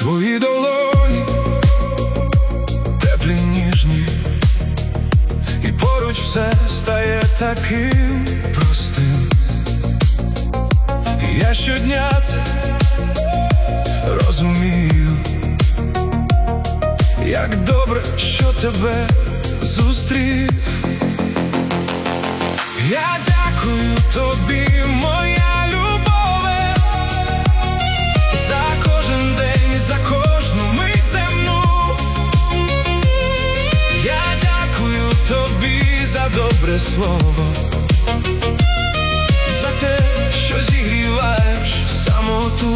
Твої долоні теплі, ніжні, і поруч все стає таким простим. І я щодня це розумію, як добре, що тебе зустрів. Я дякую тобі, моя любове, за кожен день, за кожну мить земну. Я дякую тобі за добре слово, за те, що зігріваєш самоту.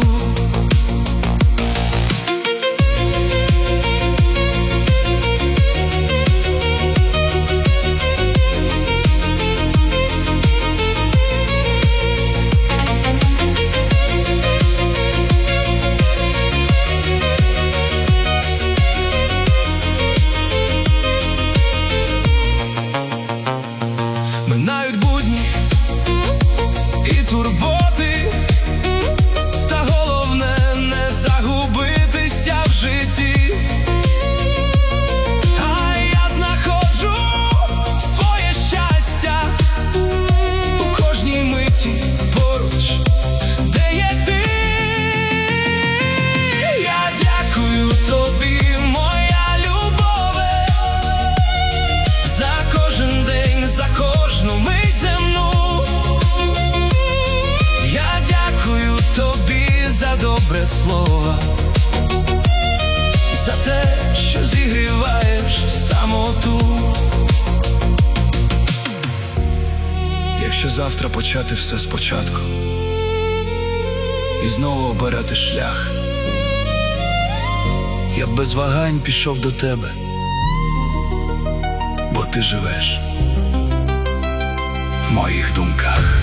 Минають будні і турботи, та головне не загубитися в житті. А я знаходжу своє щастя у кожній миті поруч, де є ти. Я дякую тобі, моя любове, за кожен день, за кожну мить земну. Я дякую тобі за добре слово, за те, що зігріваєш самоту. Якщо завтра почати все спочатку і знову обирати шлях, я б без вагань пішов до тебе, бо ти живеш в моїх думках.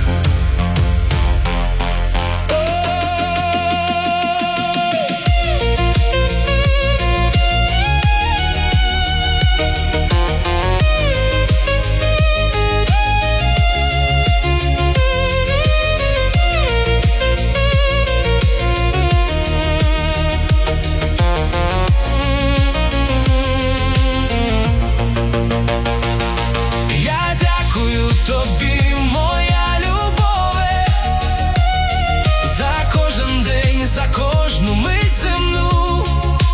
Тобі, моя любове, за кожен день, за кожну мить земну.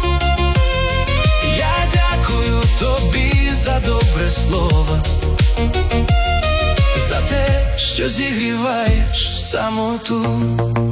Я дякую тобі за добре слово, за те, що зігріваєш самоту.